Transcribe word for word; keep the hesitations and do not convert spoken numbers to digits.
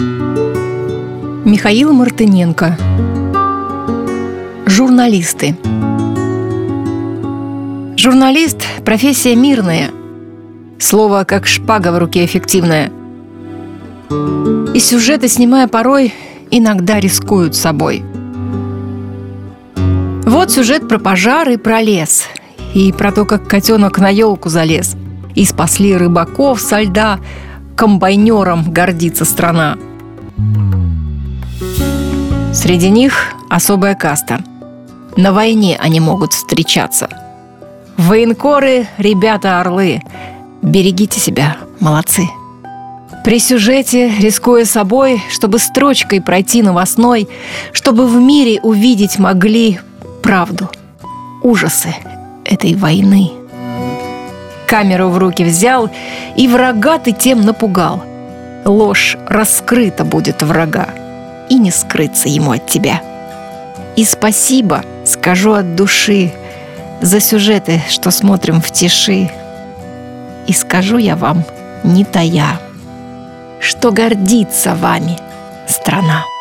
Михаил Мартыненко. Журналисты. Журналист – профессия мирная. Слово, как шпага в руке, эффективное. И сюжеты, снимая порой, иногда рискуют собой. Вот сюжет про пожар и про лес. И про то, как котенок на елку залез. И спасли рыбаков со льда. Комбайнером гордится страна. Среди них особая каста. На войне они могут встречаться. Военкоры, ребята-орлы. Берегите себя, молодцы. При сюжете, рискуя собой, чтобы строчкой пройти новостной, чтобы в мире увидеть могли правду, ужасы этой войны. Камеру в руки взял, и врага ты тем напугал. Ложь раскрыта будет врага, и не скрыться ему от тебя. И спасибо скажу от души за сюжеты, что смотрим в тиши. И скажу я вам, не тая, что гордится вами страна.